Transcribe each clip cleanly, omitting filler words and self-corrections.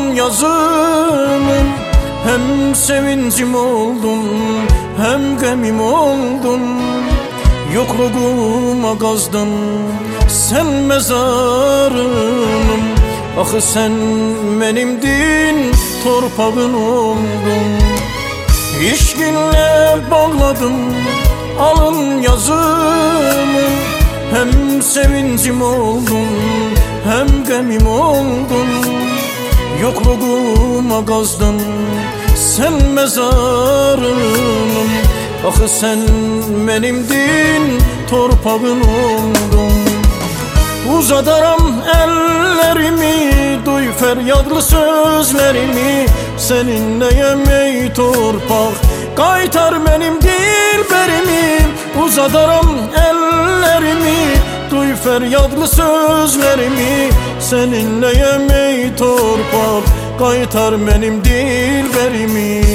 alın yazımın. Hem sevincim oldun hem gemim oldun. Yokluğuma kazdın sen mezarımın. Ah sen benimdin, torpağın oldun. İşkinle bağladım alın yazımı. Hem sevincim oldun hem gemim oldun. Yokluğuma kazdın sen mezarımın. Ah sen benimdin, torpağın oldun. Uzadaram ellerimi, duy feryadlı sözlerimi. Seninleyem ey torpak, kaytar benim dilberimi. Uzadaram ellerimi, duy feryadlı sözlerimi. Seninleyem ey torpak, kaytar benim dilberimi.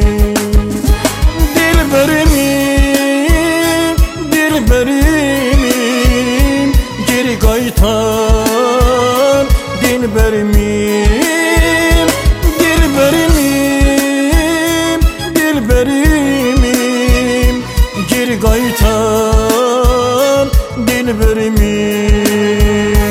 Dilberimi, dilberimi, geri kaytar dilberimim. Dilberimim, dilberimim, geri kaytar dilberimim.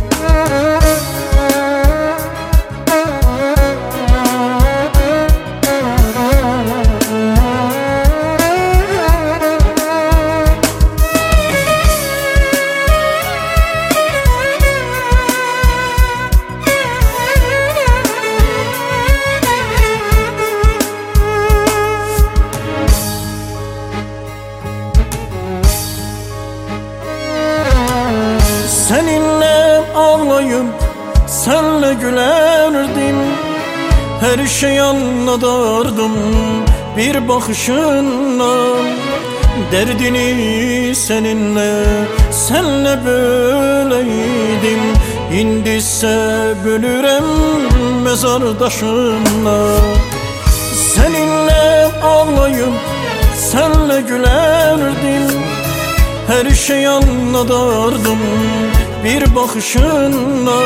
Seninle ağlayıp senle gülerdim. Her şeyi anladardım bir bakışınla. Derdini senle böyleydim. İndiyse bölürem mezardaşınla. Seninle ağlayıp senle gülerdim. Her şeyi anladardım bir bakışınla.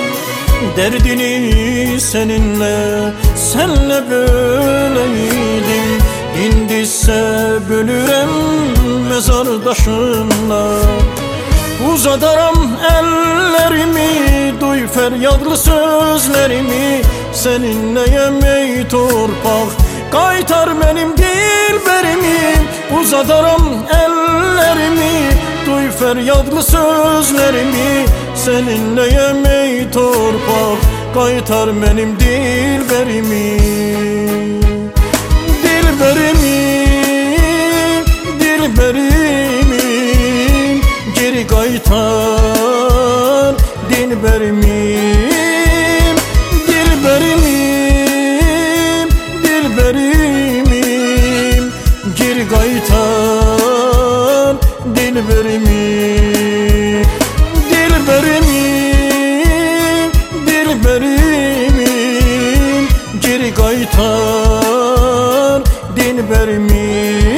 Derdini senle böyleydim. İndiyse bölürem mezardaşınla. Uzadaram ellerimi, duy feryadlı sözlerimi. Seninleyem ey torpak, kaytar benim dilberimi. Uzadaram ellerimi, duy feryadlı sözlerimi. Seninleyem ey torpak, kaytar benim dilberimi. Dilberimi, dilberimi, geri kaytar dilberimim. Dilberimim, dilberimim, geri kaytar dilberimim. Dilberimim, dilberimim, geri kaytar dilberimim.